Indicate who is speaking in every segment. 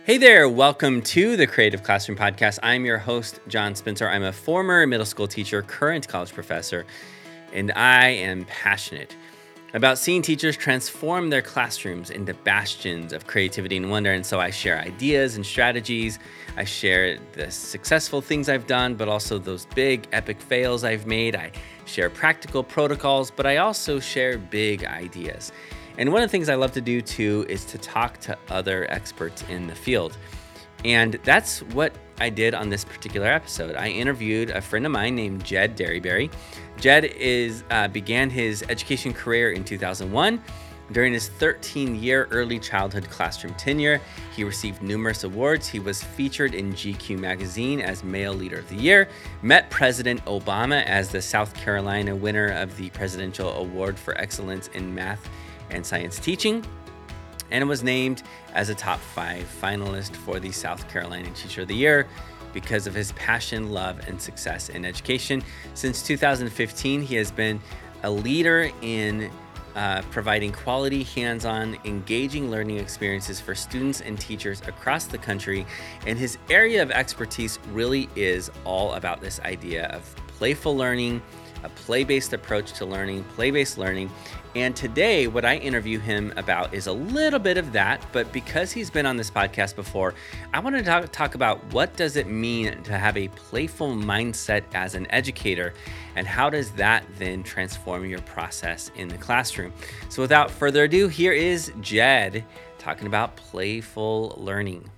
Speaker 1: Hey there, welcome to the Creative Classroom Podcast. I'm your host, John Spencer. I'm a former middle school teacher, current college professor, and I am passionate about seeing teachers transform their classrooms into bastions of creativity and wonder. And so I share ideas and strategies. I share the successful things I've done, but also those big epic fails I've made. I share practical protocols, but I also share big ideas. And one of the things I love to do too is to talk to other experts in the field. And that's what I did on this particular episode. I interviewed a friend of mine named Jed Derryberry. Jed began his education career in 2001. During his 13-year early childhood classroom tenure, he received numerous awards. He was featured in GQ magazine as Male Leader of the Year, met President Obama as the South Carolina winner of the Presidential Award for Excellence in Math and Science Teaching, and was named as a top 5 finalist for the South Carolina Teacher of the Year because of his passion, love, and success in education. Since 2015, he has been a leader in providing quality, hands-on, engaging learning experiences for students and teachers across the country. And his area of expertise really is all about this idea of playful learning, a play-based approach to learning, play-based learning. And today, what I interview him about is a little bit of that, but because he's been on this podcast before, I want to talk about what does it mean to have a playful mindset as an educator, and how does that then transform your process in the classroom. So without further ado, here is Jed talking about playful learning.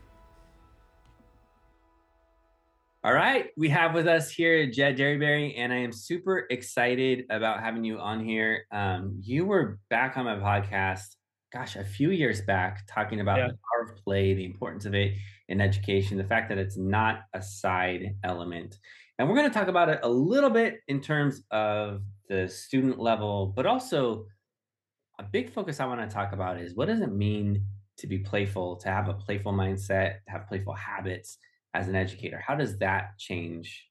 Speaker 1: All right, we have with us here Jed Derryberry, and I am super excited about having you on here. You were back on my podcast, a few years back, talking about the power of play, the importance of it in education, the fact that it's not a side element. And we're going to talk about it a little bit in terms of the student level, but also a big focus I want to talk about is what does it mean to be playful, to have a playful mindset, to have playful habits as an educator? How does that change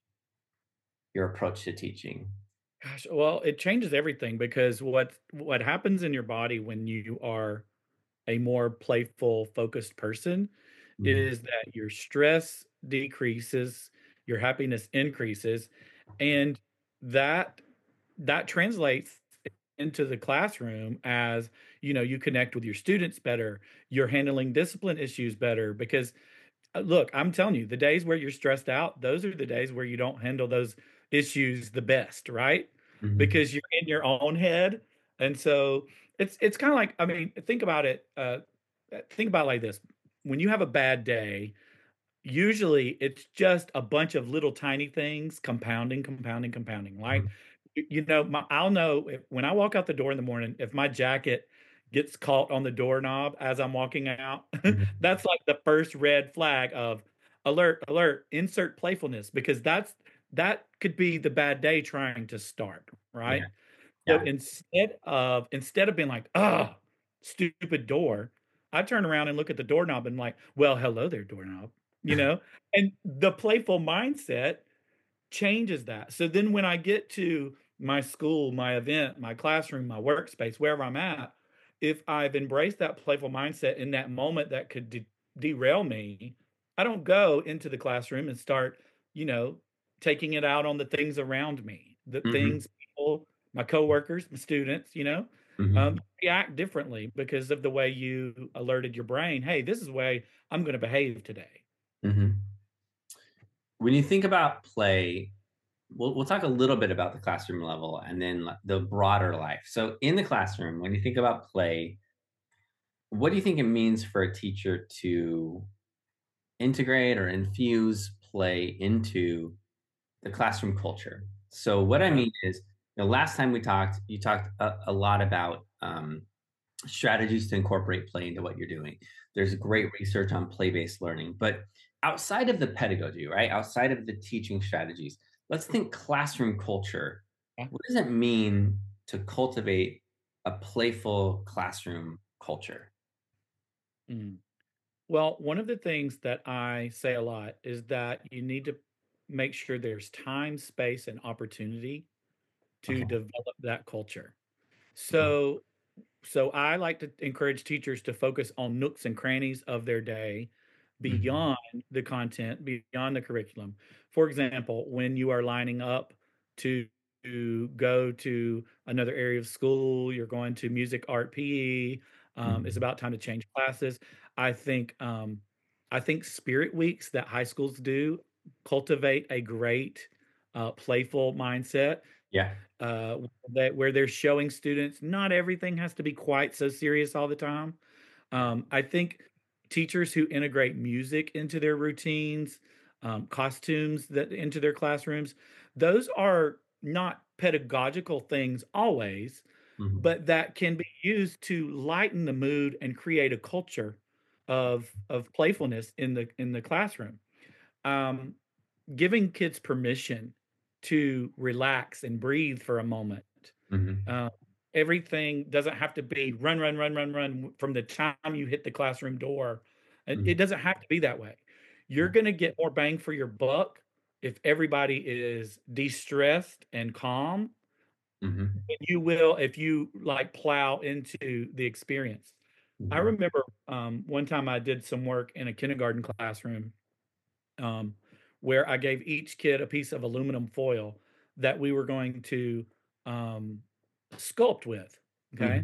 Speaker 1: your approach to teaching?
Speaker 2: Gosh, well, it changes everything because what happens in your body when you are a more playful, focused person
Speaker 1: Mhm.
Speaker 2: is that your stress decreases, your happiness increases, and that that translates into the classroom as, you connect with your students better, you're handling discipline issues better because look, I'm telling you, the days where you're stressed out, those are the days where you don't handle those issues the best, right?
Speaker 1: Mhm.
Speaker 2: Because you're in your own head. And so it's kind of like, I mean, think about it. Think about it like this. When you have a bad day, usually it's just a bunch of little tiny things compounding, compounding, compounding. Like,
Speaker 1: Mhm.
Speaker 2: I'll know when I walk out the door in the morning, if my jacket gets caught on the doorknob as I'm walking out,
Speaker 1: Mhm.
Speaker 2: that's like the first red flag of alert, alert, insert playfulness, because that could be the bad day trying to start,
Speaker 1: Yeah.
Speaker 2: right? So
Speaker 1: Yeah.
Speaker 2: instead of being like, "Ah, stupid door," I turn around and look at the doorknob and like, "Well, hello there, doorknob," you know? And the playful mindset changes that. So then when I get to my school, my event, my classroom, my workspace, wherever I'm at, if I've embraced that playful mindset in that moment that could derail me, I don't go into the classroom and start, you know, taking it out on the things around me, the
Speaker 1: Mhm.
Speaker 2: things people, my coworkers, my students,
Speaker 1: Mhm.
Speaker 2: react differently because of the way you alerted your brain. Hey, this is the way I'm going to behave today.
Speaker 1: Mhm. When you think about play, we'll talk a little bit about the classroom level and then the broader life. So in the classroom, when you think about play, what do you think it means for a teacher to integrate or infuse play into the classroom culture? So what I
Speaker 2: Okay.
Speaker 1: mean is, last time we talked, you talked a lot about strategies to incorporate play into what you're doing. There's great research on play-based learning, but outside of the pedagogy, right? Outside of the teaching strategies, let's think classroom culture. What does it mean to cultivate a playful classroom culture?
Speaker 2: Mm. Well, one of the things that I say a lot is that you need to make sure there's time, space, and opportunity to
Speaker 1: Okay.
Speaker 2: develop that culture.
Speaker 1: Mhm.
Speaker 2: So I like to encourage teachers to focus on nooks and crannies of their day
Speaker 1: Mhm.
Speaker 2: beyond the content, beyond the curriculum. For example, when you are lining up to go to another area of school, you're going to music, art, PE. It's
Speaker 1: Mhm.
Speaker 2: about time to change classes. I think I think spirit weeks that high schools do cultivate a great playful mindset
Speaker 1: Yeah.
Speaker 2: uh, where they're showing students not everything has to be quite so serious all the time. I think teachers who integrate music into their routines, costumes that into their classrooms, those are not pedagogical things always,
Speaker 1: Mhm.
Speaker 2: but that can be used to lighten the mood and create a culture of playfulness in the classroom. Um, Giving kids permission to relax and breathe for a moment.
Speaker 1: Mhm.
Speaker 2: Uh, Everything doesn't have to be run, run, run, run, run from the time you hit the classroom door. It
Speaker 1: Mhm.
Speaker 2: doesn't have to be that way. You're
Speaker 1: Yeah.
Speaker 2: going to get more bang for your buck if everybody is de-stressed and calm
Speaker 1: Mhm.
Speaker 2: than you will if you like plow into the experience. I
Speaker 1: Mhm.
Speaker 2: remember one time I did some work in a kindergarten classroom um, where I gave each kid a piece of aluminum foil that we were going to um, sculpt with. Okay,
Speaker 1: Mhm.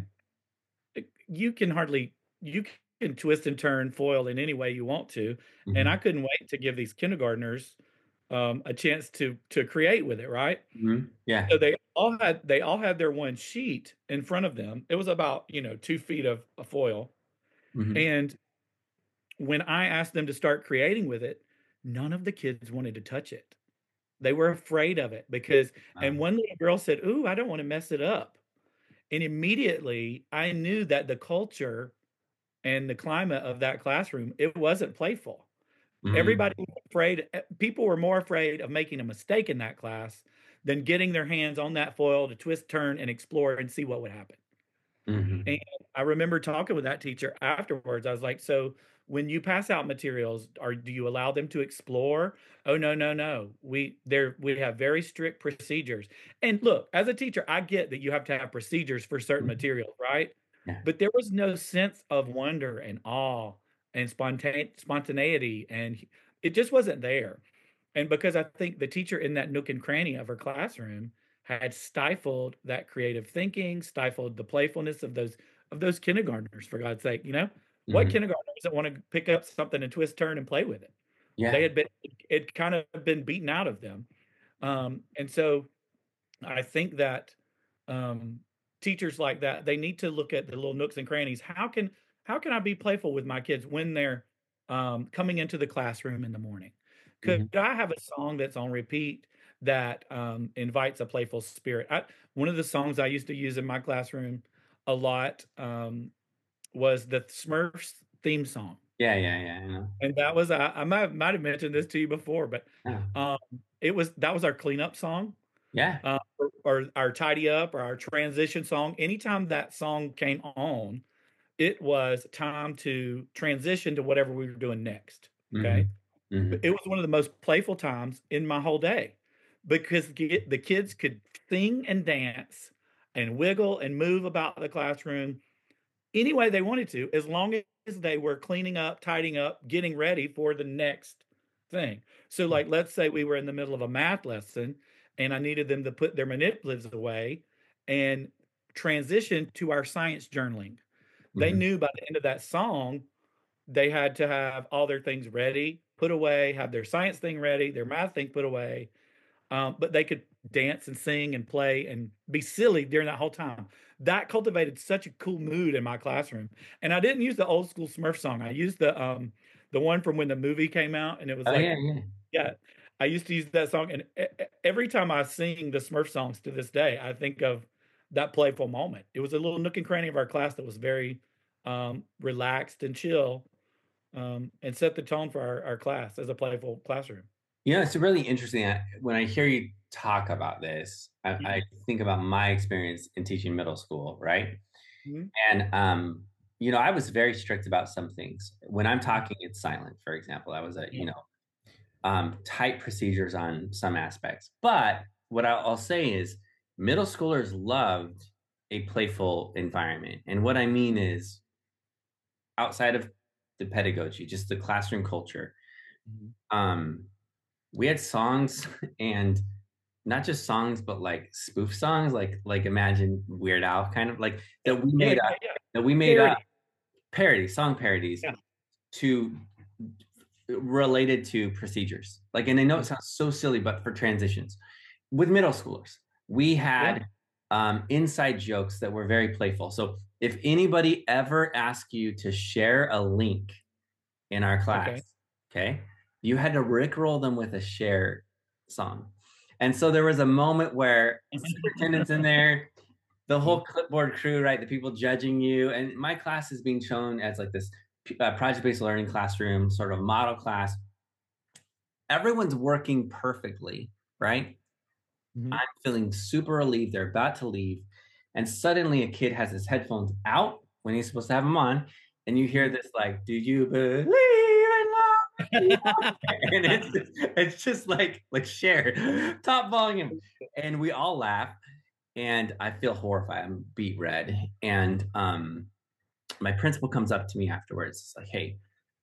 Speaker 2: you can hardly you can twist and turn foil in any way you want to, and I
Speaker 1: Mhm.
Speaker 2: couldn't wait to give these kindergartners a chance to create with it. Right,
Speaker 1: Mhm. Yeah.
Speaker 2: so they all had their one sheet in front of them. It was about 2 feet of foil,
Speaker 1: Mhm.
Speaker 2: and when I asked them to start creating with it, none of the kids wanted to touch it. They were afraid of it because, and
Speaker 1: Wow.
Speaker 2: one little girl said, "Ooh, I don't want to mess it up." And immediately I knew that the culture and the climate of that classroom, it wasn't playful.
Speaker 1: Mhm.
Speaker 2: Everybody was afraid, people were more afraid of making a mistake in that class than getting their hands on that foil to twist, turn, and explore and see what would happen. And
Speaker 1: Mhm.
Speaker 2: I remember talking with that teacher afterwards. I was like, "So when you pass out materials, do you allow them to explore?" "Oh, no, no, no. We have very strict procedures." And look, as a teacher, I get that you have to have procedures for certain
Speaker 1: Mhm.
Speaker 2: materials, right?
Speaker 1: Yeah.
Speaker 2: But there was no sense of wonder and awe and spontaneity, and it just wasn't there. And because I think the teacher in that nook and cranny of her classroom had stifled that creative thinking, stifled the playfulness of those kindergartners, for God's sake, what
Speaker 1: Mhm.
Speaker 2: kindergartner doesn't want to pick up something and twist, turn, and play with it? They
Speaker 1: Yeah.
Speaker 2: had been it kind of been beaten out of them. And so I think that um, teachers like that, they need to look at the little nooks and crannies. How can I be playful with my kids when they're coming into the classroom in the morning? Could
Speaker 1: Mhm.
Speaker 2: I have a song that's on repeat that invites a playful spirit? One of the songs I used to use in my classroom a lot was the Smurfs theme song,
Speaker 1: Yeah, yeah, yeah, I know.
Speaker 2: and that was I might have mentioned this to you before, but
Speaker 1: Yeah.
Speaker 2: um, it was that was our cleanup song
Speaker 1: Yeah.
Speaker 2: or our tidy up or our transition song. Anytime that song came on, it was time to transition to whatever we were doing next. Okay.
Speaker 1: Mhm.
Speaker 2: But
Speaker 1: Mhm.
Speaker 2: it was one of the most playful times in my whole day because the kids could sing and dance and wiggle and move about the classroom any way they wanted to, as long as they were cleaning up, tidying up, getting ready for the next thing. So, like, let's say we were in the middle of a math lesson and I needed them to put their manipulatives away and transition to our science journaling. They
Speaker 1: Mhm.
Speaker 2: knew by the end of that song, they had to have all their things ready, put away, have their science thing ready, their math thing put away, but they could dance and sing and play and be silly during that whole time. That cultivated such a cool mood in my classroom. And I didn't use the old school Smurf song. I used the one from when the movie came out, and it was
Speaker 1: Oh,
Speaker 2: like,
Speaker 1: yeah, yeah.
Speaker 2: yeah, I used to use that song. And every time I sing the Smurf songs to this day, I think of that playful moment. It was a little nook and cranny of our class that was very relaxed and chill, and set the tone for our class as a playful classroom.
Speaker 1: It's really interesting. When I hear you talk about this, I think about my experience in teaching middle school, right?
Speaker 2: Mhm.
Speaker 1: And I was very strict about some things. When I'm talking, it's silent, for example. That was
Speaker 2: Yeah.
Speaker 1: tight procedures on some aspects. But what I'll say is middle schoolers loved a playful environment. And what I mean is outside of the pedagogy, just the classroom culture.
Speaker 2: Mhm.
Speaker 1: We had songs and not just songs, but like spoof songs, like imagine Weird Al kind of like
Speaker 2: Yeah,
Speaker 1: that we
Speaker 2: yeah,
Speaker 1: made
Speaker 2: yeah,
Speaker 1: up,
Speaker 2: yeah.
Speaker 1: that we made up
Speaker 2: Parody.
Speaker 1: song parodies
Speaker 2: Yeah.
Speaker 1: to related to procedures. Like, and I know it
Speaker 2: Mhm.
Speaker 1: sounds so silly, but for transitions with middle schoolers, we
Speaker 2: Yeah.
Speaker 1: had inside jokes that were very playful. So if anybody ever asked you to share a link in our
Speaker 2: Okay.
Speaker 1: class, okay, you had to rickroll them with a share song. And so there was a moment where superintendent's in there, the whole clipboard crew, right? The people judging you. And my class is being shown as like this project-based learning classroom, sort of model class. Everyone's working perfectly, right?
Speaker 2: Mhm.
Speaker 1: I'm feeling super relieved. They're about to leave. And suddenly a kid has his headphones out when he's supposed to have them on. And you hear
Speaker 2: Mhm.
Speaker 1: this like, do you believe in love? And it's just like share top volume. And we all laugh. And I feel horrified. I'm beet red. And my principal comes up to me afterwards. It's like, hey,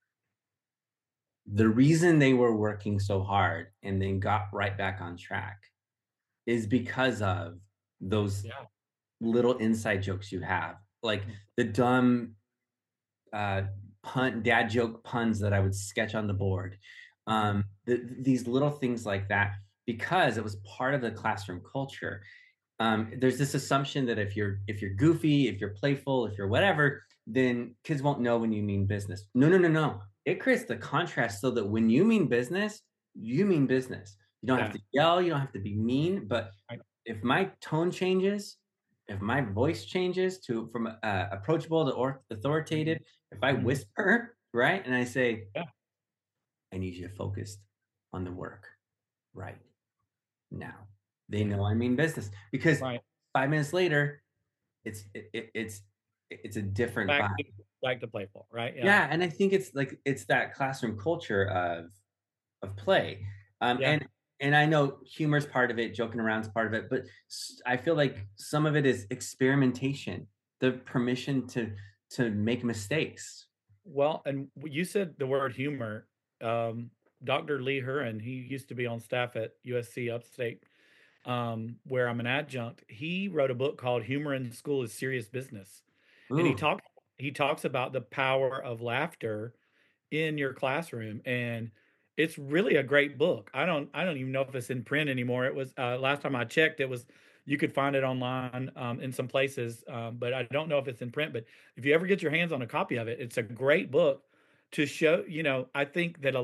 Speaker 1: the reason they were working so hard and then got right back on track is because of those
Speaker 2: Yeah.
Speaker 1: little inside jokes you have, like the dumb uh, dad joke puns that I would sketch on the board,
Speaker 2: Mhm.
Speaker 1: these little things like that, because it was part of the classroom culture. There's this assumption that if you're goofy, if you're playful, if you're whatever, then kids won't know when you mean business. No, no, no, no. It creates the contrast so that when you mean business, you mean business. You don't have
Speaker 2: Yeah.
Speaker 1: to yell, you don't have to be mean, but
Speaker 2: Right.
Speaker 1: if my tone changes, if my voice changes to from approachable to authoritative,
Speaker 2: Mhm.
Speaker 1: if I
Speaker 2: Mhm.
Speaker 1: whisper, right, and I say,
Speaker 2: Yeah.
Speaker 1: I need you focused on the work right now, they
Speaker 2: Yeah.
Speaker 1: know I mean business because
Speaker 2: Right.
Speaker 1: 5 minutes later, it's a different
Speaker 2: Back
Speaker 1: vibe.
Speaker 2: to back to playful, right? Yeah.
Speaker 1: Yeah, and I think it's like it's that classroom culture of play. Um,
Speaker 2: Yeah.
Speaker 1: and and I know humor's part of it, joking around's part of it, but I feel like some of it is experimentation, the permission to make mistakes.
Speaker 2: Well, and you said the word humor. Um, Dr. Lee Huron, he used to be on staff at USC Upstate, where I'm an adjunct. He wrote a book called "Humor in School is Serious Business," and
Speaker 1: Ooh,
Speaker 2: he talks about the power of laughter in your classroom, and it's really a great book. I don't even know if it's in print anymore. It was last time I checked, it was you could find it online in some places, but I don't know if it's in print. But if you ever get your hands on a copy of it, it's a great book to show. You know, I think that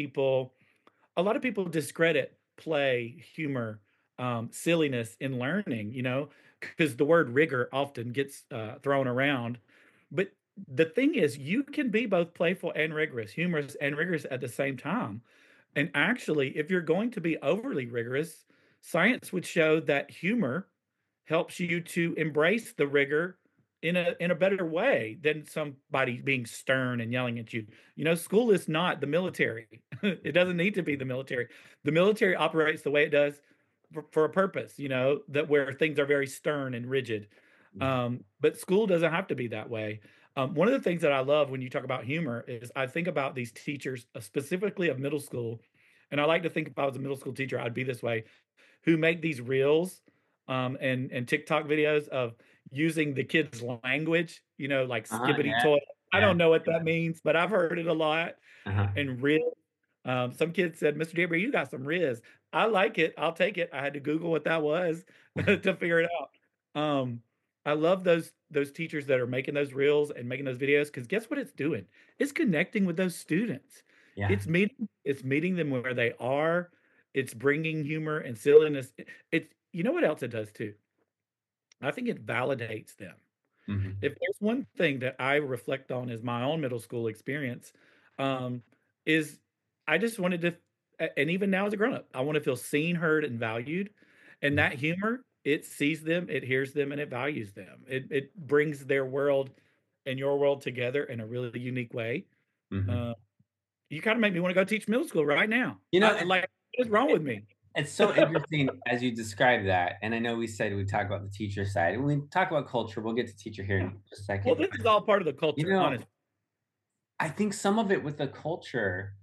Speaker 2: a lot of people discredit play, humor, silliness in learning, you know, because the word rigor often gets thrown around. But the thing is, you can be both playful and rigorous, humorous and rigorous at the same time. And actually, if you're going to be overly rigorous, science would show that humor helps you to embrace the rigor in a better way than somebody being stern and yelling at you. You know, school is not the military. It doesn't need to be the military. The military operates the way it does for a purpose, you know, that where things are very stern and rigid. But school doesn't have to be that way. One of the things that I love when you talk about humor is I think about these teachers, specifically of middle school, and I like to think if I was a middle school teacher, I'd be this way, who make these reels and TikTok videos of using the kids' language, you know, like skibbity
Speaker 1: yeah,
Speaker 2: toy. I
Speaker 1: yeah,
Speaker 2: don't know what that means, but I've heard it a lot.
Speaker 1: uh-huh.
Speaker 2: And riz. Some kids said, Mr. Debra, you got some riz. I like it. I'll take it. I had to Google what that was to figure it out. I love those teachers that are making those reels and making those videos because guess what it's doing? It's connecting with those students.
Speaker 1: Yeah.
Speaker 2: It's meeting them where they are. It's bringing humor and silliness. It's you know what else it does too? I think it validates them.
Speaker 1: Mhm.
Speaker 2: If there's one thing that I reflect on as my own middle school experience, um, is I just wanted to, and even now as a grown up, I want to feel seen, heard, and valued. And that humor, it sees them, it hears them, and it values them. It brings their world and your world together in a really unique way.
Speaker 1: Mhm.
Speaker 2: Uh, you kind of make me want to go teach middle school right now.
Speaker 1: You know,
Speaker 2: I like, what is wrong with me?
Speaker 1: it's so interesting as you describe that. And I know we said we'd talk about the teacher side. When we talk about culture, we'll get to teacher here
Speaker 2: Yeah.
Speaker 1: in just a
Speaker 2: Well,
Speaker 1: second.
Speaker 2: this is all part of the
Speaker 1: You
Speaker 2: culture,
Speaker 1: know,
Speaker 2: honestly.
Speaker 1: I think some of it with the culture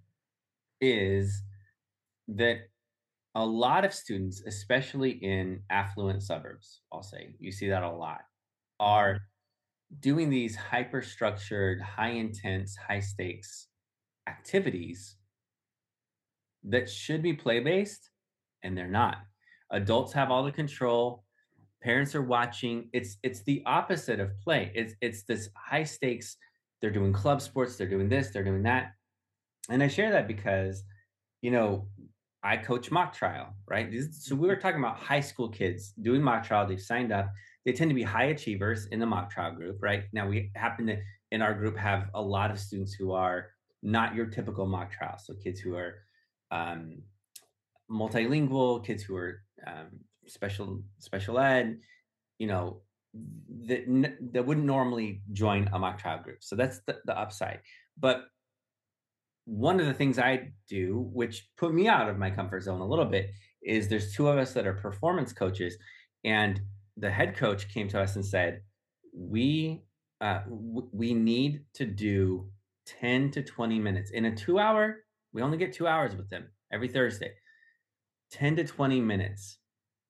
Speaker 1: is that a lot of students, especially in affluent suburbs, I'll say, you see that a lot, are
Speaker 2: Mhm.
Speaker 1: doing these hyper structured, high intense, high stakes activities that should be play based, and they're not. Adults have all the control. Parents are watching. It's the opposite of play. It's this high stakes. They're doing club sports. They're doing this. They're doing that. And I share that because, you know, I coach mock trial, right? So we were
Speaker 2: Mhm.
Speaker 1: talking about high school kids doing mock trial. They've signed up. They tend to be high achievers in the mock trial group, right? Now we happen to in our group have a lot of students who are not your typical mock trial. So kids who are um, multilingual, kids who are special ed, you know, that wouldn't normally join a mock trial group. So that's the upside. But one of the things I do, which put me out of my comfort zone a little bit, is there's two of us that are performance coaches, and the head coach came to us and said, "We we need to do 10 to 20 minutes in a 2 hour. We only get 2 hours with them every Thursday. 10 to 20 minutes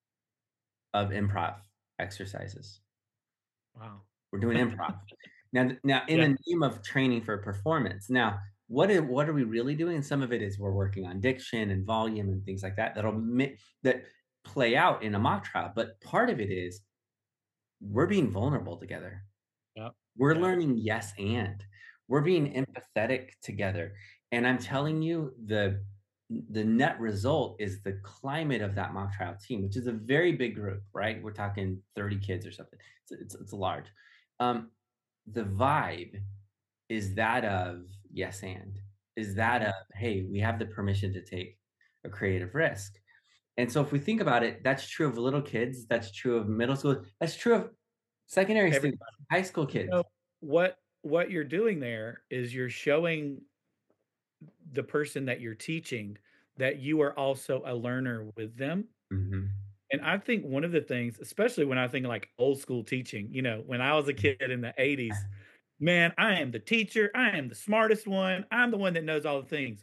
Speaker 1: of improv exercises.
Speaker 2: Wow.
Speaker 1: We're doing improv. Now, in
Speaker 2: Yeah.
Speaker 1: the name of training for performance. Now, what are we really doing? And some of it is we're working on diction and volume and things like that that play out in a mock trial. But part of it is we're being vulnerable together.
Speaker 2: Yep.
Speaker 1: We're
Speaker 2: Yep.
Speaker 1: learning yes and we're being empathetic together. And I'm telling you, the net result is the climate of that mock trial team, which is a very big group, right? We're talking 30 kids or something. It's large. Um, the vibe is that of yes and is that
Speaker 2: Mhm.
Speaker 1: of hey, we have the permission to take a creative risk. And so if we think about it, that's true of little kids, that's true of middle school, that's true of secondary students,
Speaker 2: Everybody.
Speaker 1: high school
Speaker 2: You
Speaker 1: kids.
Speaker 2: know, what you're doing there is you're showing the person that you're teaching that you are also a learner with them.
Speaker 1: Mhm.
Speaker 2: And I think one of the things, especially when I think like old school teaching, when I was a kid in the 80s, man, I am the teacher. I am the smartest one. I'm the one that knows all the things.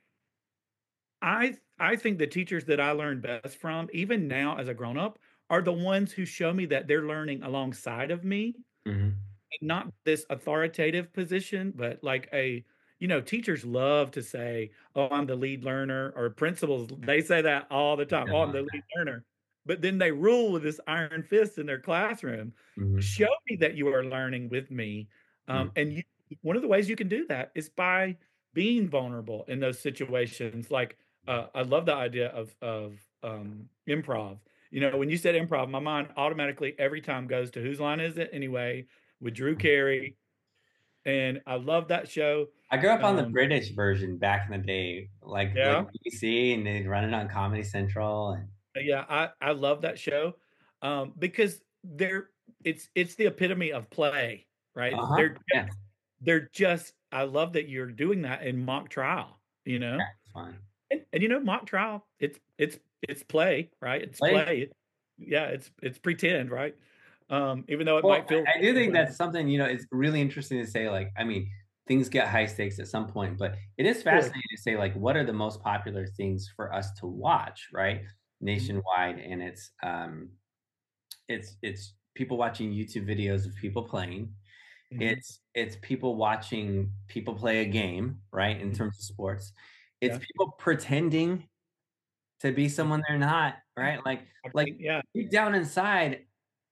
Speaker 2: I think the teachers that I learned best from, even now as a grown up, are the ones who show me that they're learning alongside of me,
Speaker 1: Mhm.
Speaker 2: not this authoritative position, but like teachers love to say, "Oh, I'm the lead learner," or principals, they say that all the time, "Oh, I'm the lead learner." But then they rule with this iron fist in their classroom.
Speaker 1: Mhm.
Speaker 2: Show me that you are learning with me.
Speaker 1: Mhm.
Speaker 2: And one of the ways you can do that is by being vulnerable in those situations. Like, I love the idea of improv. When you said improv, my mind automatically every time goes to whose line is it anyway? With Drew Carey, and I love that show.
Speaker 1: I grew up on the
Speaker 2: Um,
Speaker 1: British version back in the day, like
Speaker 2: yeah,
Speaker 1: BBC, and they'd run it on Comedy Central, and
Speaker 2: yeah, I love that show, because it's the epitome of play, right?
Speaker 1: uh-huh, yeah,
Speaker 2: They're just I love that you're doing that in mock trial, you know?
Speaker 1: yeah, it's fun.
Speaker 2: And mock trial, it's play, right? It's
Speaker 1: Like,
Speaker 2: play. Yeah, it's pretend, right? Even though it
Speaker 1: well,
Speaker 2: might feel
Speaker 1: I do
Speaker 2: real
Speaker 1: think
Speaker 2: when
Speaker 1: that's something, it's really interesting to say, like, I mean, things get high stakes at some point, but it is
Speaker 2: of course.
Speaker 1: fascinating to say, like, what are the most popular things for us to watch, right?
Speaker 2: Mhm,
Speaker 1: Nationwide, and it's people watching YouTube videos of people playing.
Speaker 2: mhm,
Speaker 1: It's people watching people play a game, right? In
Speaker 2: mhm,
Speaker 1: terms of sports. It's
Speaker 2: yeah,
Speaker 1: people pretending to be
Speaker 2: mhm,
Speaker 1: someone they're not,
Speaker 2: yeah,
Speaker 1: right? Like
Speaker 2: I
Speaker 1: like
Speaker 2: think yeah,
Speaker 1: deep down inside,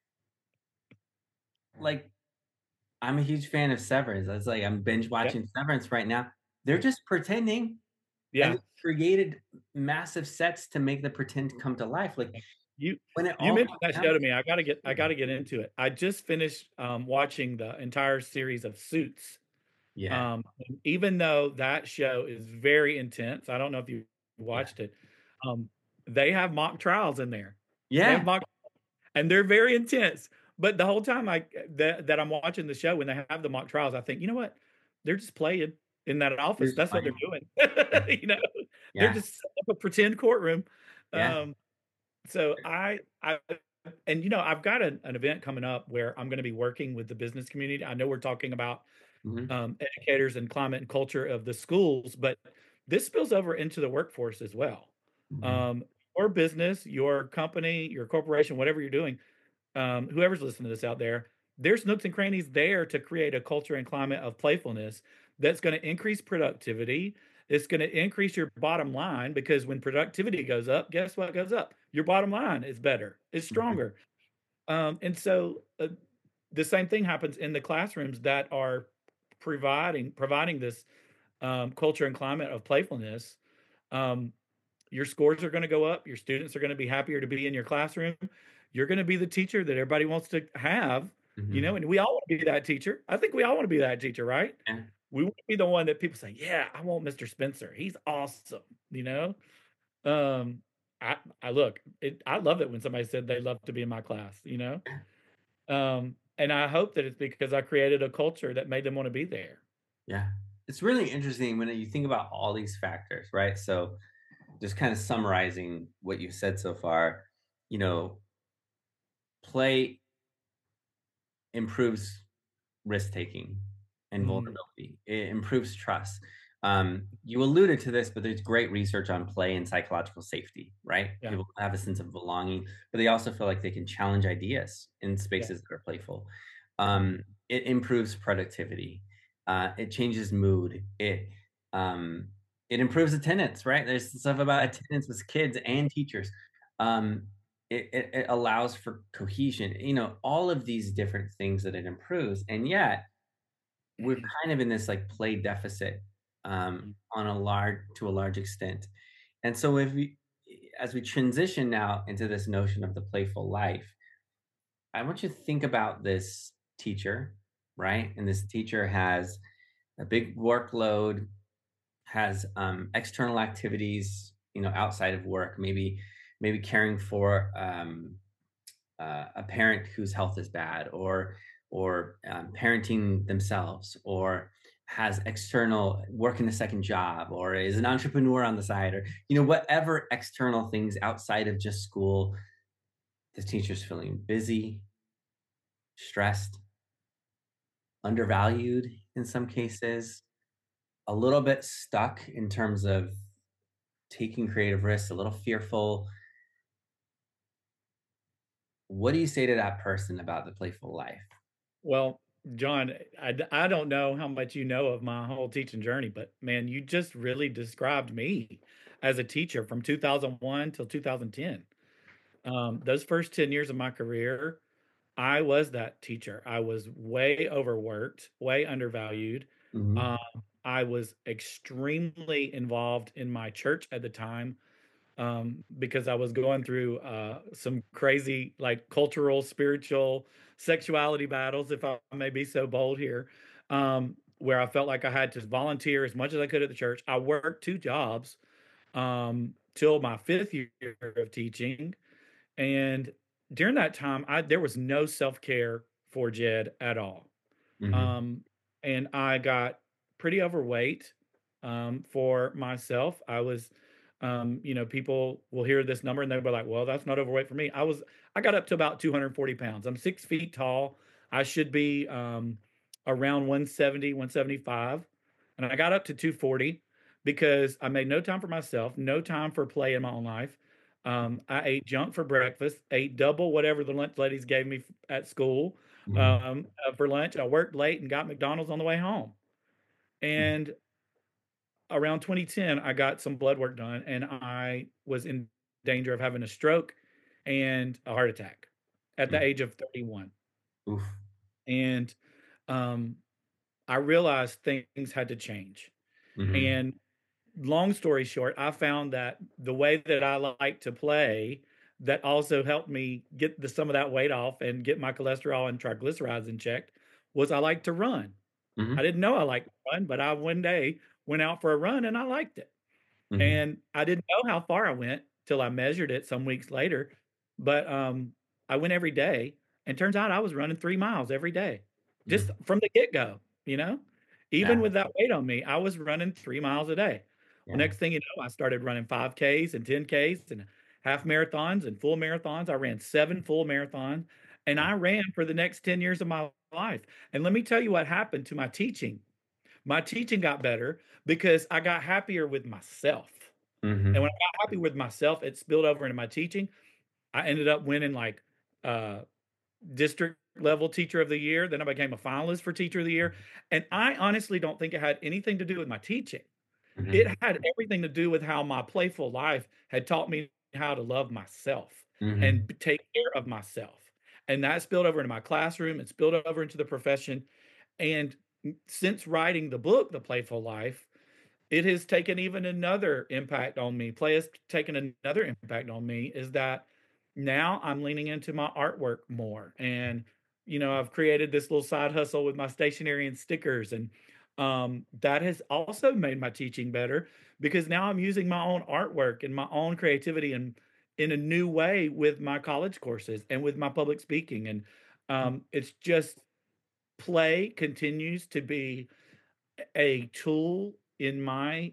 Speaker 1: like I'm a huge fan of Severance. It's like I'm binge
Speaker 2: yeah,
Speaker 1: watching Severance right now. They're
Speaker 2: yeah,
Speaker 1: just pretending and they
Speaker 2: yeah.
Speaker 1: created massive sets to make the pretend come to life. Like
Speaker 2: You
Speaker 1: when it
Speaker 2: you
Speaker 1: all
Speaker 2: mentioned
Speaker 1: comes
Speaker 2: that
Speaker 1: down
Speaker 2: show to me. I gotta get into it. I just finished watching the entire series of Suits.
Speaker 1: yeah.
Speaker 2: And even though that show is very intense, I don't know if you
Speaker 1: Yeah.
Speaker 2: watched it. Um, they have mock trials in there. They have
Speaker 1: Yeah.
Speaker 2: mock, and they're very intense. But the whole time that I'm watching the show, when they have the mock trials, I think, you know what? They're just playing in that office.
Speaker 1: Here's
Speaker 2: That's what they're
Speaker 1: funny.
Speaker 2: doing.
Speaker 1: Yeah.
Speaker 2: You know, they're
Speaker 1: Yeah.
Speaker 2: just setting up a pretend courtroom.
Speaker 1: Yeah.
Speaker 2: Um, so I and I've got an event coming up where I'm going to be working with the business community. I know we're talking about
Speaker 1: Mhm.
Speaker 2: educators and climate and culture of the schools, but this spills over into the workforce as well.
Speaker 1: Mhm.
Speaker 2: Um, your business, your company, your corporation, whatever you're doing, whoever's listening to this out there, there's nooks and crannies there to create a culture and climate of playfulness that's going to increase productivity. It's going to increase your bottom line because when productivity goes up, guess what goes up? Your bottom line is better, is
Speaker 1: Mhm.
Speaker 2: stronger. And so the same thing happens in the classrooms that are providing this culture and climate of playfulness. Um, your scores are going to go up. Your students are going to be happier to be in your classroom. You're going to be the teacher that everybody wants to have,
Speaker 1: Mhm.
Speaker 2: and we all want to be that teacher. I think we all want to be that teacher, right?
Speaker 1: Yeah.
Speaker 2: We want to be the one that people say, "Yeah, I want Mr. Spencer. He's awesome." You know, um, I look, I love it when somebody said they love to be in my class. And I hope that it's because I created a culture that made them want to be there.
Speaker 1: Yeah. It's really interesting when you think about all these factors, right? So just kind of summarizing what you've said so far, you know, play improves risk taking and
Speaker 2: Mhm.
Speaker 1: vulnerability. It improves trust. You alluded to this, but there's great research on play and psychological safety, right?
Speaker 2: Yeah,
Speaker 1: People have a sense of belonging, but they also feel like they can challenge ideas in
Speaker 2: yeah,
Speaker 1: spaces that are playful.
Speaker 2: yeah,
Speaker 1: It improves productivity. It changes mood. Um, it improves attendance, right? There's stuff about
Speaker 2: yeah.
Speaker 1: attendance with kids and teachers. Um, it allows for cohesion, all of these different things that it improves. And yet we're kind of in this like play deficit on a large extent. And so as we transition now into this notion of the playful life, I want you to think about this teacher, right? And this teacher has a big workload, has external activities, outside of work, maybe caring for a parent whose health is bad, or parenting themselves, or has external work in a second job, or is an entrepreneur on the side, or whatever external things outside of just school. This teacher's feeling busy, stressed, undervalued in some cases, a little bit stuck in terms of taking creative risks, a little fearful. What do you say to that person about the playful life?
Speaker 2: Well, John, I don't know how much you know of my whole teaching journey, but man, you just really described me as a teacher from 2001 till 2010. Those first 10 years of my career, I was that teacher. I was way overworked, way undervalued.
Speaker 1: Hmm.
Speaker 2: Um, I was extremely involved in my church at the time because I was going through some crazy, like cultural, spiritual, sexuality battles, if I may be so bold here, where I felt like I had to volunteer as much as I could at the church. I worked two jobs till my fifth year of teaching. And during that time, there was no self care for Jed at all.
Speaker 1: Hmm.
Speaker 2: Um, and I got pretty overweight for myself. People will hear this number and they'll be like, well, that's not overweight for me. I got up to about 240 pounds. I'm 6 feet tall. I should be around 170, 175. And I got up to 240 because I made no time for myself, no time for play in my own life. I ate junk for breakfast, ate double whatever the lunch ladies gave me at school
Speaker 1: Hmm.
Speaker 2: for lunch. I worked late and got McDonald's on the way home. And around 2010, I got some blood work done and I was in danger of having a stroke and a heart attack at the age of 31.
Speaker 1: Oof.
Speaker 2: And um, I realized things had to change.
Speaker 1: Hmm.
Speaker 2: And long story short, I found that the way that I like to play that also helped me get some of that weight off and get my cholesterol and triglycerides in check was I like to run. I
Speaker 1: Hmm.
Speaker 2: didn't know I liked to run, but I one day went out for a run and I liked it.
Speaker 1: Hmm.
Speaker 2: And I didn't know how far I went till I measured it some weeks later. But I went every day, and turns out I was running 3 miles every day, just
Speaker 1: Hmm.
Speaker 2: from the get go. You know, even
Speaker 1: Yeah.
Speaker 2: with that weight on me, I was running 3 miles a day. Well,
Speaker 1: Yeah.
Speaker 2: next thing you know, I started running 5Ks and 10Ks and half marathons and full marathons. I ran 7 full marathons, And I ran for the next 10 years of my life. And let me tell you what happened to my teaching. My teaching got better because I got happier with myself. And when
Speaker 1: Mm-hmm.
Speaker 2: I got happy with myself, it spilled over into my teaching. I ended up winning like uh district level teacher of the year. Then I became a finalist for teacher of the year. And I honestly don't think it had anything to do with my teaching. It
Speaker 1: Mm-hmm.
Speaker 2: had everything to do with how my playful life had taught me how to love myself
Speaker 1: Mm-hmm.
Speaker 2: and take care of myself. And that spilled over into my classroom, it spilled over into the profession. And since writing the book, The Playful Life, it has taken even another impact on me. Play has taken another impact on me is that now I'm leaning into my artwork more. And, I've created this little side hustle with my stationery and stickers. And that has also made my teaching better because now I'm using my own artwork and my own creativity and in a new way with my college courses and with my public speaking. And it's just play continues to be a tool in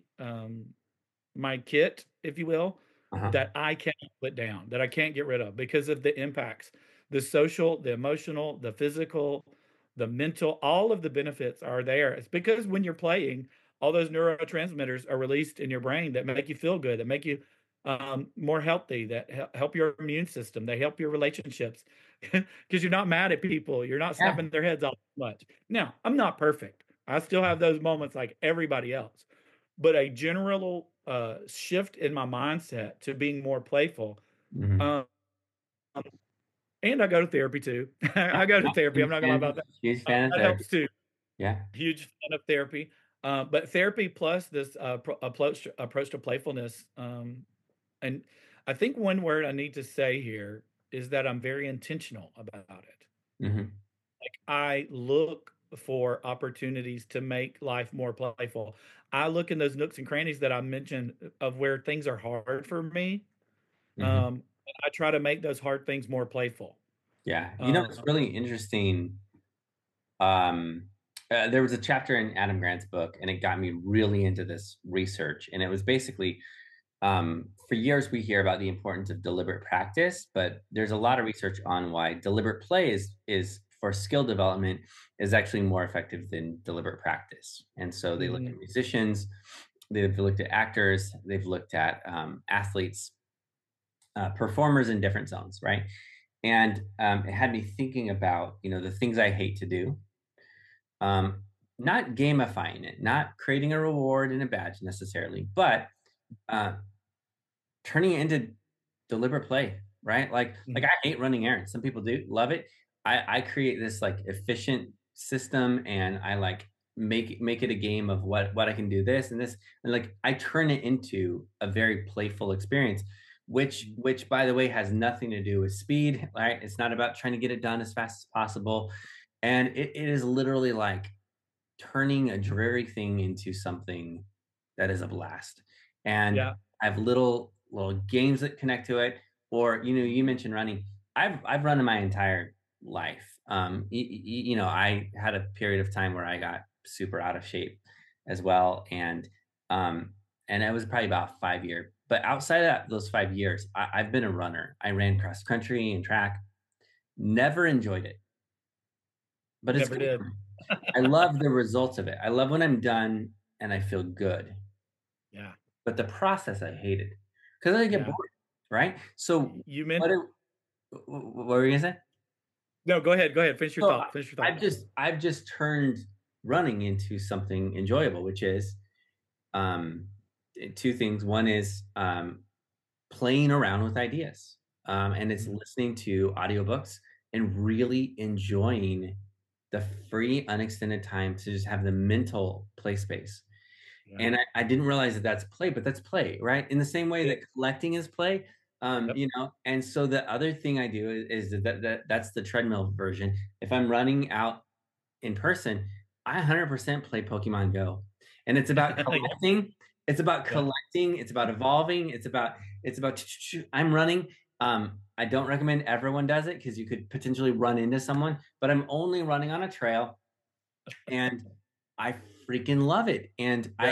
Speaker 2: my kit, if you will,
Speaker 1: Uh-huh.
Speaker 2: that I can't put down, that I can't get rid of because of the impacts, the social, the emotional, the physical, the mental, all of the benefits are there. It's because when you're playing, all those neurotransmitters are released in your brain that make you feel good, that make you more healthy, that help your immune system, they help your relationships because you're not mad at people, you're not
Speaker 1: Yeah.
Speaker 2: snapping their heads off much. Now, I'm not perfect. I still have those moments like everybody else, but a general shift in my mindset to being more playful.
Speaker 1: Mm-hmm.
Speaker 2: Um, and I go to therapy too.
Speaker 1: Yeah.
Speaker 2: I go to
Speaker 1: Yeah.
Speaker 2: therapy. I'm not gonna lie about that.
Speaker 1: Huge fan of
Speaker 2: That
Speaker 1: therapy.
Speaker 2: helps too.
Speaker 1: Yeah.
Speaker 2: Huge fan of therapy. But therapy plus this approach to playfulness. And I think one word I need to say here is that I'm very intentional about it.
Speaker 1: Mm-hmm.
Speaker 2: Like I look for opportunities to make life more playful. I look in those nooks and crannies that I mentioned of where things are hard for me.
Speaker 1: Mm-hmm.
Speaker 2: And I try to make those hard things more playful.
Speaker 1: Yeah.
Speaker 2: Uh,
Speaker 1: It's really interesting. Um, there was a chapter in Adam Grant's book, and it got me really into this research. And it was basically, for years we hear about the importance of deliberate practice, but there's a lot of research on why deliberate play is for skill development is actually more effective than deliberate practice. And so they look at
Speaker 2: mhm,
Speaker 1: musicians, they've looked at actors, they've looked at athletes, performers in different zones, right? And it had me thinking about the things I hate to do, um, not gamifying it, not creating a reward and a badge necessarily, but uh, turning it into deliberate play, right? Like
Speaker 2: mhm.
Speaker 1: I hate running errands. Some people do love it. I create this like efficient system, and I like make it a game of what I can do this and this, and like I turn it into a very playful experience, which by the way has nothing to do with speed, right? It's not about trying to get it done as fast as possible, and it is literally like turning a dreary thing into something that is a blast. And
Speaker 2: Yeah.
Speaker 1: I have little games that connect to it. Or you mentioned running. I've run in my entire life. I had a period of time where I got super out of shape as well, um, and it was probably about 5 years. But outside of those 5 years, I've been a runner. I ran cross country and track. Never enjoyed it, but it's
Speaker 2: Never
Speaker 1: good
Speaker 2: did.
Speaker 1: for me. I love the results of it. I love when I'm done and I feel good.
Speaker 2: Yeah.
Speaker 1: But the process I hated because I get
Speaker 2: Yeah.
Speaker 1: bored, right? So
Speaker 2: You
Speaker 1: what?
Speaker 2: meant
Speaker 1: What were you gonna say?
Speaker 2: no, go ahead. Go ahead. Finish your
Speaker 1: So
Speaker 2: thought. Finish your thought.
Speaker 1: I've just turned running into something enjoyable, which is um, two things. One is playing around with ideas, and it's
Speaker 2: Mhm.
Speaker 1: listening to audiobooks and really enjoying the free, unextended time to just have the mental play space.
Speaker 2: Yeah.
Speaker 1: And I didn't realize that that's play, but that's play, right? In the same way that
Speaker 2: It,
Speaker 1: collecting is play,
Speaker 2: yep.
Speaker 1: And so the other thing I do is that's the treadmill version. If I'm running out in person, I 100% play Pokemon Go, and it's about collecting. It's about
Speaker 2: Yeah.
Speaker 1: collecting. It's about evolving. It's about I'm running. I don't recommend everyone does it because you could potentially run into someone, but I'm only running on a trail, and I freaking love it. And
Speaker 2: Yeah.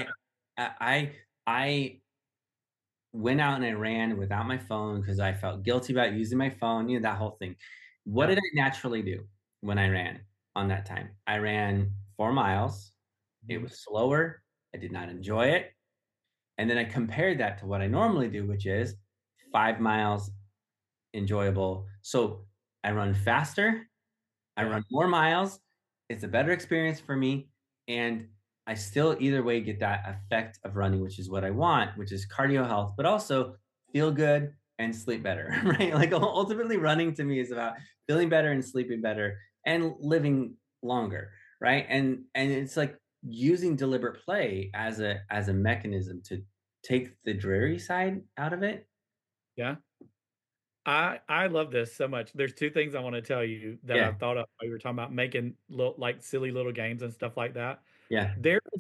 Speaker 1: I went out and I ran without my phone because I felt guilty about using my phone, that whole thing. what
Speaker 2: Yeah.
Speaker 1: did I naturally do when I ran on that time? I ran 4 miles. It
Speaker 2: Mhm.
Speaker 1: was slower. I did not enjoy it. And then I compared that to what I normally do, which is 5 miles enjoyable. So I run faster, I
Speaker 2: Yeah.
Speaker 1: run more miles. It's a better experience for me. And I still, either way, get that effect of running, which is what I want, which is cardio health, but also feel good and sleep better, right? Like ultimately, running to me is about feeling better and sleeping better and living longer, right? And it's like using deliberate play as a mechanism to take the dreary side out of it.
Speaker 2: Yeah. I love this so much. There's two things I want to tell you that
Speaker 1: Yeah,
Speaker 2: I've thought of while you were talking about making little, like silly little games and stuff like that.
Speaker 1: yeah.
Speaker 2: There is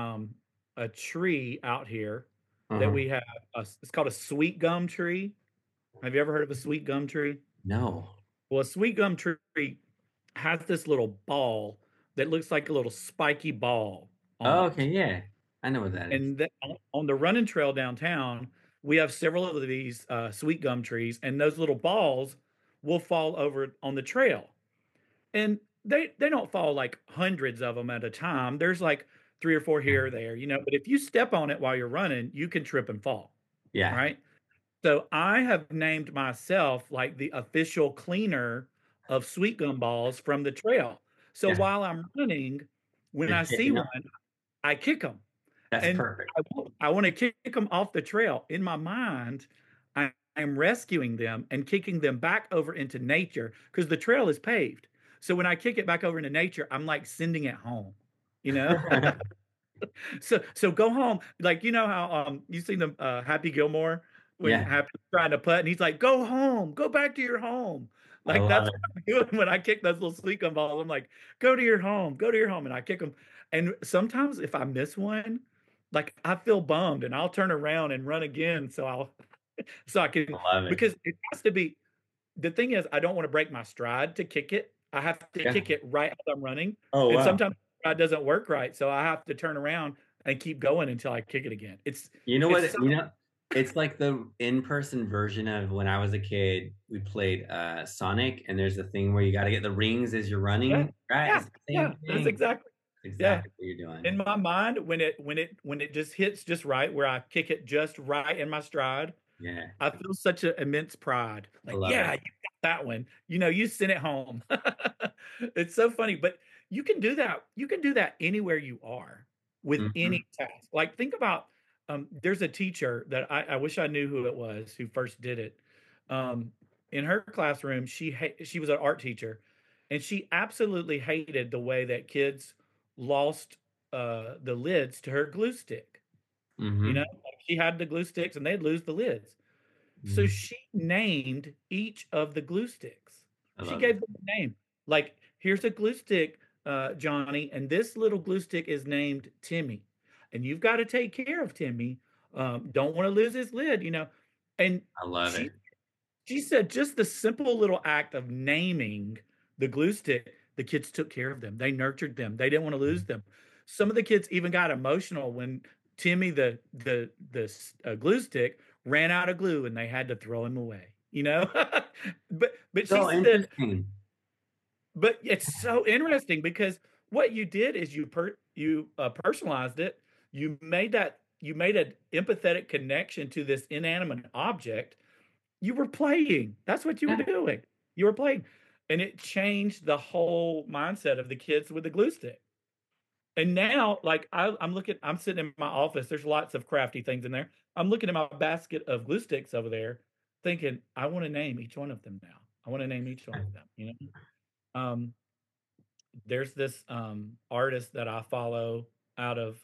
Speaker 2: a tree out here that
Speaker 1: Uh-huh.
Speaker 2: we have. It's called a sweet gum tree. Have you ever heard of a sweet gum tree?
Speaker 1: No.
Speaker 2: Well, a sweet gum tree has this little ball that looks like a little spiky ball on
Speaker 1: Oh,
Speaker 2: it.
Speaker 1: okay, yeah. I know what that is.
Speaker 2: And on the running trail downtown, we have several of these sweet gum trees, and those little balls will fall over on the trail. And they don't fall like hundreds of them at a time. There's like three or four here or there, But if you step on it while you're running, you can trip and fall,
Speaker 1: Yeah.
Speaker 2: right? So I have named myself like the official cleaner of sweet gum balls from the trail. So
Speaker 1: Yeah.
Speaker 2: while I'm running, when
Speaker 1: You're
Speaker 2: I see
Speaker 1: kicking
Speaker 2: one,
Speaker 1: up.
Speaker 2: I kick them.
Speaker 1: That's
Speaker 2: And
Speaker 1: perfect.
Speaker 2: I want to kick them off the trail. In my mind, I'm rescuing them and kicking them back over into nature because the trail is paved. So when I kick it back over into nature, I'm like sending it home, you know? So go home. Like you know how you seen the Happy Gilmore when
Speaker 1: Yeah,
Speaker 2: Happy's trying to putt and he's like, go home, go back to your home.
Speaker 1: I
Speaker 2: Like
Speaker 1: love
Speaker 2: that's
Speaker 1: it.
Speaker 2: what I'm doing when I kick those little sweet gum balls. I'm like, go to your home, go to your home, and I kick them. And sometimes if I miss one, like I feel bummed and I'll turn around and run again. So I can
Speaker 1: I love it.
Speaker 2: because it has to be the thing is I don't want to break my stride to kick it. I have to
Speaker 1: Yeah.
Speaker 2: kick it right as I'm running.
Speaker 1: Oh,
Speaker 2: And
Speaker 1: wow.
Speaker 2: sometimes it doesn't work right. So I have to turn around and keep going until I kick it again.
Speaker 1: You know
Speaker 2: It's
Speaker 1: what?
Speaker 2: so
Speaker 1: It's like the in-person version of when I was a kid, we played Sonic, and there's a thing where you got to get the rings as you're
Speaker 2: yeah,
Speaker 1: running, right? It's
Speaker 2: yeah,
Speaker 1: the
Speaker 2: yeah.
Speaker 1: same
Speaker 2: That's
Speaker 1: thing.
Speaker 2: exactly yeah.
Speaker 1: Exactly what you're doing.
Speaker 2: In my mind, when it just hits just right, where I kick it just right in my stride,
Speaker 1: Yeah,
Speaker 2: I feel such an immense pride.
Speaker 1: I
Speaker 2: Like,
Speaker 1: love
Speaker 2: yeah,
Speaker 1: it.
Speaker 2: you got that one. You sent it home. It's so funny, but you can do that. You can do that anywhere you are with
Speaker 1: Hmm.
Speaker 2: any task. Like, think about there's a teacher that I wish I knew who it was who first did it. Um, in her classroom, she was an art teacher, and she absolutely hated the way that kids lost the lids to her glue stick.
Speaker 1: Hmm.
Speaker 2: Like she had the glue sticks and they'd lose the lids. So
Speaker 1: Hmm.
Speaker 2: she named each of the glue sticks.
Speaker 1: I
Speaker 2: She
Speaker 1: love it.
Speaker 2: gave them a name. Like, here's a glue stick, Johnny, and this little glue stick is named Timmy. And you've got to take care of Timmy. Don't want to lose his lid. And
Speaker 1: I love
Speaker 2: she
Speaker 1: it.
Speaker 2: she said just the simple little act of naming the glue stick, the kids took care of them. They nurtured them. They didn't want to lose them. Some of the kids even got emotional when Timmy, the glue stick, ran out of glue and they had to throw him away. But she
Speaker 1: So
Speaker 2: said,
Speaker 1: interesting.
Speaker 2: but it's so interesting because what you did is you personalized it. You made an empathetic connection to this inanimate object. You were playing. That's what you were
Speaker 1: Yeah.
Speaker 2: doing. You were playing. And it changed the whole mindset of the kids with the glue stick. And now, like I'm sitting in my office. There's lots of crafty things in there. I'm looking at my basket of glue sticks over there, thinking, I want to name each one of them now. I want to name each one of them. Um, there's this artist that I follow out of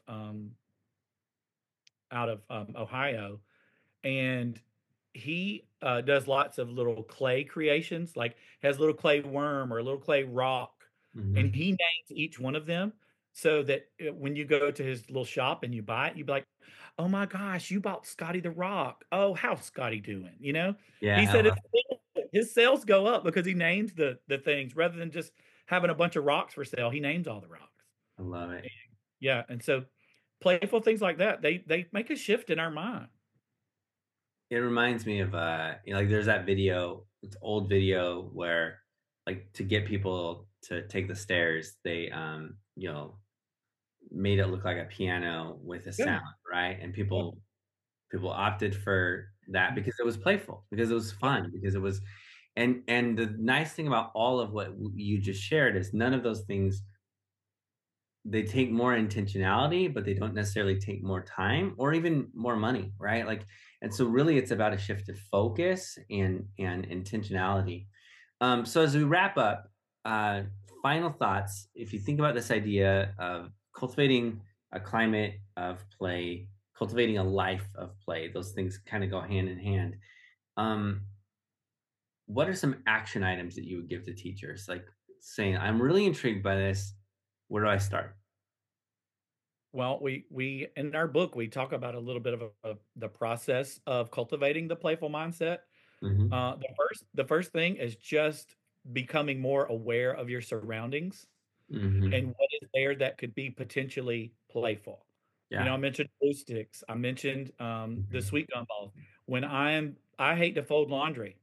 Speaker 2: Ohio, and he does lots of little clay creations, like has a little clay worm or a little clay rock, and
Speaker 1: Hmm.
Speaker 2: he names each one of them so that when you go to his little shop and you buy it, you be like, "Oh my gosh, you bought Scotty the Rock! Oh, how's Scotty doing?"
Speaker 1: Yeah,
Speaker 2: He
Speaker 1: I
Speaker 2: said
Speaker 1: love
Speaker 2: his sales go up because he names the things rather than just having a bunch of rocks for sale. He names all the rocks.
Speaker 1: I love it.
Speaker 2: Yeah, and so playful things like that, they make a shift in our mind.
Speaker 1: It reminds me of like there's that video, it's old video where like to get people to take the stairs, they made it look like a piano with a
Speaker 2: Yeah.
Speaker 1: sound, right? And
Speaker 2: Yeah.
Speaker 1: people opted for that because it was playful, because it was fun, because it was and the nice thing about all of what you just shared is none of those things, they take more intentionality, but they don't necessarily take more time or even more money, right? Like, and so really it's about a shift of focus and intentionality. So as we wrap up, uh, final thoughts. If you think about this idea of cultivating a climate of play, cultivating a life of play, those things kind of go hand in hand. Um, what are some action items that you would give to teachers? Like saying, I'm really intrigued by this. Where do I start?
Speaker 2: Well, we in our book, we talk about a little bit of the process of cultivating the playful mindset.
Speaker 1: Hmm.
Speaker 2: The first thing is just becoming more aware of your surroundings and
Speaker 1: Hmm.
Speaker 2: what is there that could be potentially playful.
Speaker 1: Yeah.
Speaker 2: I mentioned glue sticks. I mentioned the
Speaker 1: Mhm.
Speaker 2: sweet gum balls. I hate to fold laundry.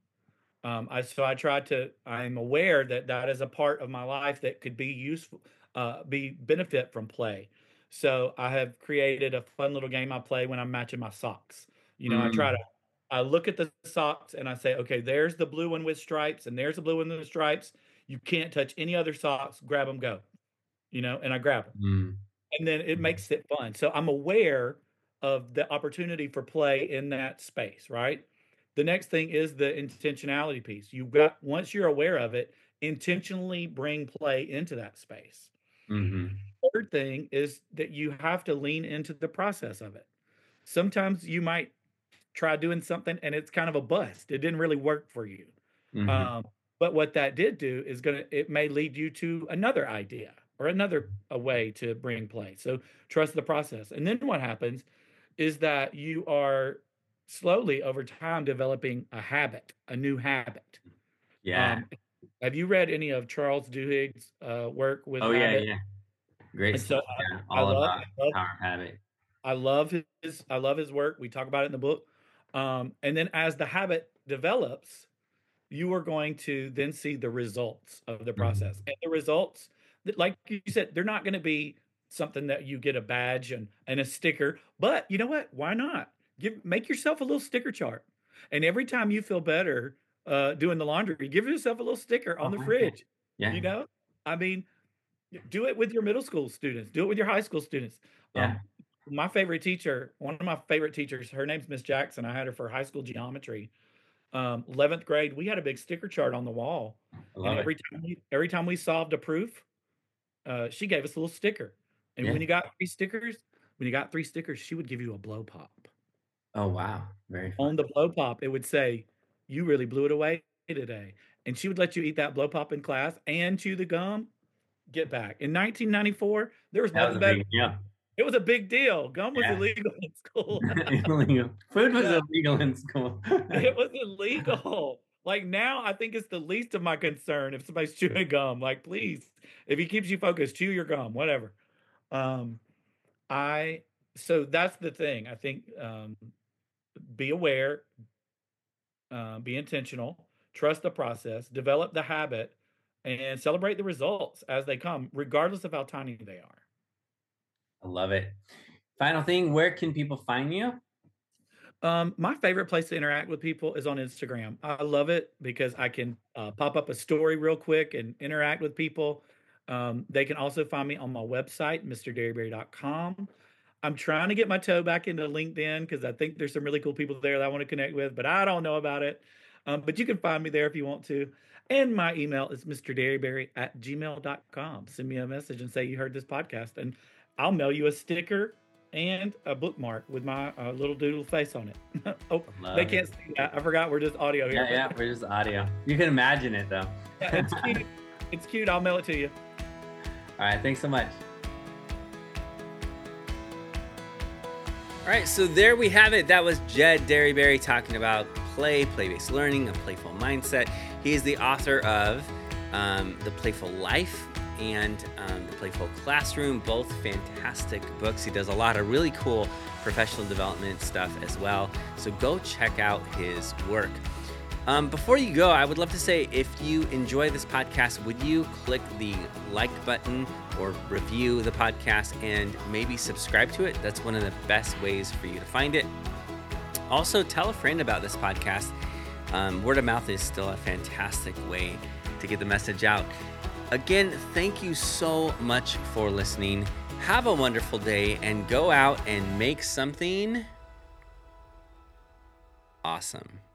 Speaker 2: I try to. I'm aware that that is a part of my life that could be useful, be benefit from play. So I have created a fun little game I play when I'm matching my socks.
Speaker 1: Mm.
Speaker 2: I look at the socks and I say, okay, there's the blue one with stripes, and there's the blue one with stripes. You can't touch any other socks. Grab them, go. And I grab them,
Speaker 1: Mm.
Speaker 2: and then it
Speaker 1: Mm.
Speaker 2: makes it fun. So I'm aware of the opportunity for play in that space, right? The next thing is the intentionality piece. You've got, once you're aware of it, intentionally bring play into that space.
Speaker 1: Mhm.
Speaker 2: Third thing is that you have to lean into the process of it. Sometimes you might try doing something and it's kind of a bust. It didn't really work for you.
Speaker 1: Mhm.
Speaker 2: Um, but what that did do is it may lead you to another idea or another a way to bring play. So trust the process. And then what happens is that you are slowly over time developing a habit, a new habit.
Speaker 1: Yeah.
Speaker 2: Um, have you read any of Charles Duhigg's work with
Speaker 1: Oh yeah,
Speaker 2: habit?
Speaker 1: yeah. Great
Speaker 2: And
Speaker 1: stuff.
Speaker 2: so
Speaker 1: Yeah.
Speaker 2: I
Speaker 1: All
Speaker 2: love,
Speaker 1: about
Speaker 2: I love
Speaker 1: power of habit.
Speaker 2: I love his work. We talk about it in the book. And then as the habit develops, you are going to then see the results of the
Speaker 1: Mhm.
Speaker 2: process. And the results, like you said, they're not going to be something that you get a badge and a sticker. But you know what? Why not? Make yourself a little sticker chart. And every time you feel better doing the laundry, give yourself a little sticker on
Speaker 1: Oh,
Speaker 2: the
Speaker 1: heck yeah.
Speaker 2: fridge. You
Speaker 1: Yeah.
Speaker 2: know, I mean, do it with your middle school students. Do it with your high school students.
Speaker 1: Yeah.
Speaker 2: My favorite teacher, one of my favorite teachers, her name's Miss Jackson. I had her for high school geometry. 11th grade, we had a big sticker chart on the wall,
Speaker 1: I
Speaker 2: and
Speaker 1: love it.
Speaker 2: every time we solved a proof, she gave us a little sticker. And
Speaker 1: Yeah.
Speaker 2: when you got 3 stickers, she would give you a blow pop.
Speaker 1: Oh wow. Very fun.
Speaker 2: On the blow pop, it would say, "You really blew it away today." And she would let you eat that blow pop in class and chew the gum. Get back. In 1994, there was
Speaker 1: That was
Speaker 2: nothing
Speaker 1: a
Speaker 2: better.
Speaker 1: big deal.
Speaker 2: It was a big deal. Gum was
Speaker 1: Yeah.
Speaker 2: illegal in school.
Speaker 1: Illegal. Food was
Speaker 2: Yeah,
Speaker 1: illegal in school.
Speaker 2: it was illegal. Like now, I think it's the least of my concern if somebody's chewing gum. Like, please, if he keeps you focused, chew your gum, whatever. Um, I so that's the thing. I think be aware, be intentional, trust the process, develop the habit, and celebrate the results as they come, regardless of how tiny they are.
Speaker 1: I love it. Final thing, where can people find you?
Speaker 2: My favorite place to interact with people is on Instagram. I love it because I can pop up a story real quick and interact with people. They can also find me on my website, mrderryberry.com. I'm trying to get my toe back into LinkedIn because I think there's some really cool people there that I want to connect with, but I don't know about it. But you can find me there if you want to. And my email is mrderryberry@gmail.com. Send me a message and say you heard this podcast, and I'll mail you a sticker and a bookmark with my little doodle face on it. Oh,
Speaker 1: I
Speaker 2: they
Speaker 1: love it.
Speaker 2: can't see that. I forgot we're just audio here,
Speaker 1: Yeah,
Speaker 2: but
Speaker 1: yeah. We're just audio. You can imagine it though.
Speaker 2: yeah, it's cute. It's cute. I'll mail it to you.
Speaker 1: All right. Thanks so much. All right, so there we have it. That was Jed Derryberry talking about play-based learning, a playful mindset. He is the author of The Playful Life and The Playful Classroom, both fantastic books. He does a lot of really cool professional development stuff as well. So go check out his work. Before you go, I would love to say, if you enjoy this podcast, would you click the like button or review the podcast and maybe subscribe to it? That's one of the best ways for you to find it. Also, tell a friend about this podcast. Word of mouth is still a fantastic way to get the message out. Again, thank you so much for listening. Have a wonderful day and go out and make something awesome.